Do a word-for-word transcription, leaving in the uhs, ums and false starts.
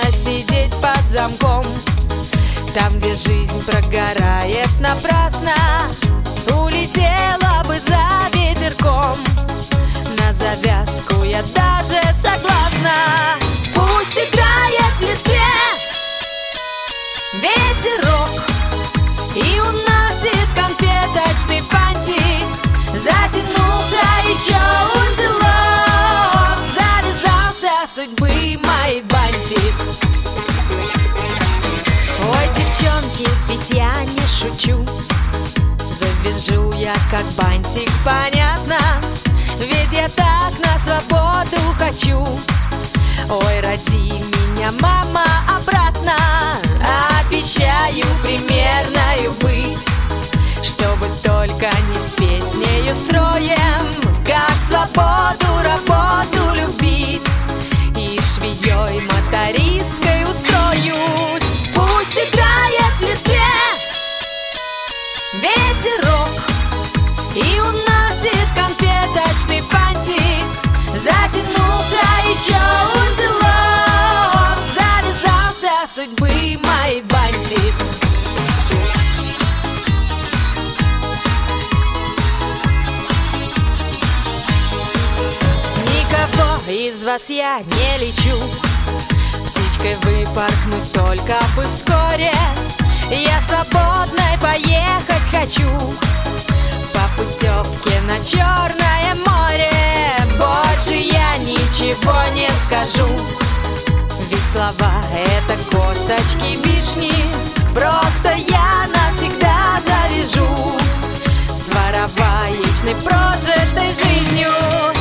сидеть под замком. Там, где жизнь прогорает напрасно, улетела бы за ветерком. На завязку я даже согласна. Пусть играет в листве ветерок и уносит конфеточный фантик. Затянулся еще узелок, завязался судьбы мой бантик. Ой, девчонки, ведь я не шучу, завяжу я как бантик, понятно, ведь я так на свободу хочу. Ой, роди меня, мама, обратно, обещаю примерною быть, чтобы только не с песнею строем, как свободу работу любить, и швеей мотористкой устроюсь. Пусть играет в листве ветерок и уносит конфеточный фантик. Затянулся еще узелок, завязался судьбы мой бантик. Никого из вас я не лечу, птичкой выпорхнуть только бы вскоре. Я свободной поехать хочу по путевке на Черное море. Больше я ничего не скажу, ведь слова — это косточки вишни. Просто я навсегда завяжу с вороваечной прожитой жизнью.